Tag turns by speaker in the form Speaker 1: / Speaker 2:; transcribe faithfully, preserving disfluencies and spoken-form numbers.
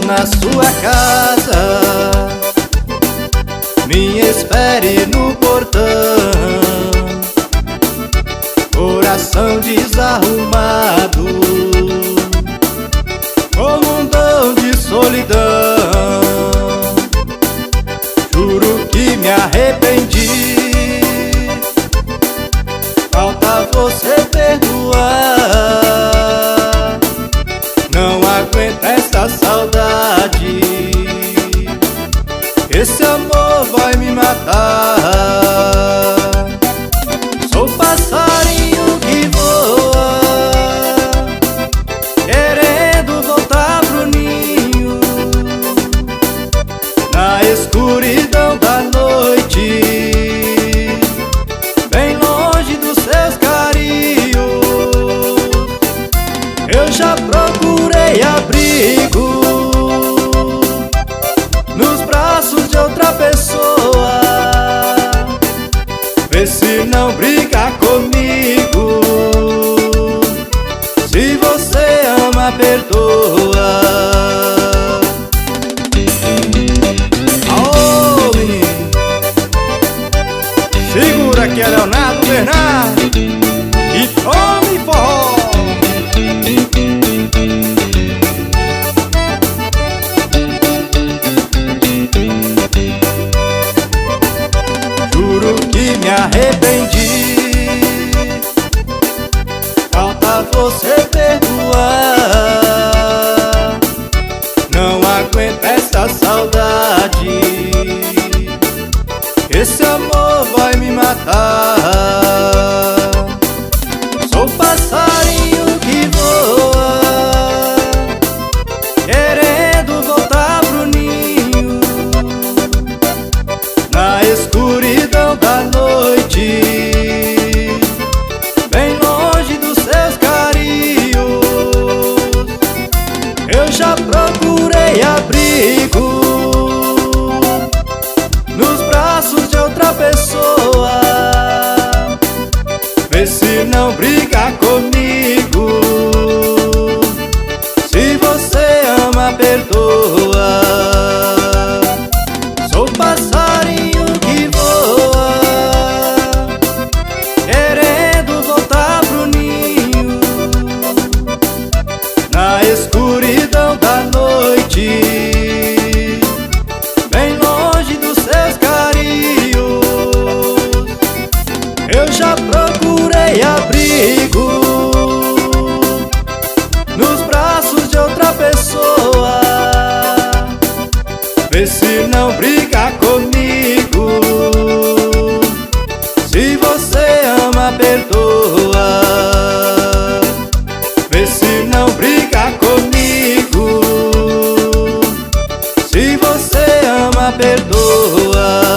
Speaker 1: na sua casa, me espere no portão. Coração desarrumado, como um dom de solidão. Juro que me arrependi, falta você perdoar. Não aguento essa saudade, esse amor vai me matar. Sou passarinho que voa, querendo voltar pro ninho, na escuridão da noite, bem longe dos seus carinhos. Eu já procurei abrigo nos braços de outra pessoa, vê se não briga comigo. Se você ama, perdoa. Aô, menino, segura que é Leonardo Bernardo e tome forró. Juro que me arrependi, falta você perdoar. Não aguento essa saudade, esse amor vai me matar. Sou passarinho que voa, querendo voltar pro ninho, na escuridão da noite, bem longe dos seus carinhos. Eu já procurei abrigo nos braços de outra pessoa, vê se não briga comigo. Se você ama, perdoa. Sou passarinho que voa, querendo voltar pro ninho, na escuridão da noite, bem longe dos seus carinhos. Eu já procurei abrigo nos braços de outra pessoa, vê se não briga comigo. Se você ama, perdoa. Vê se não briga comigo. Se você ama, perdoa.